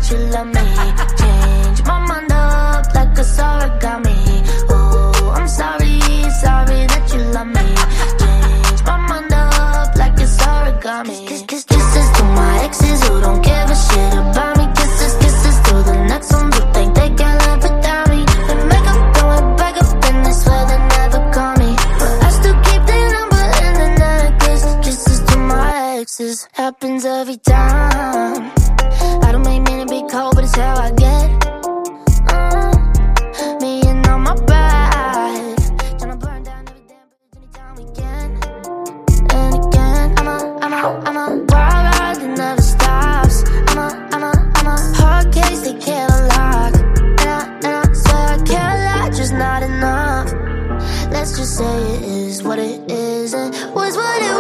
you love me. Change my mind up like a origami. Oh, I'm sorry, sorry that you love me. Change my mind up like it's origami. Kisses to my exes who don't give a shit about me. Kisses to the next ones who think they can live without me. They make up, then we back up, and they swear they never call me, but I still keep their number in the necklace. Kisses to my exes, happens every time. I don't make mean to be cold, but it's how I get. Me and all my pride, tryna burn down every damn bridge anytime we can. And again, I'm a wild ride that never stops. I'm a hard case they can't unlock. And I swear I can't lie, just not enough. Let's just say it is what it is, and was what it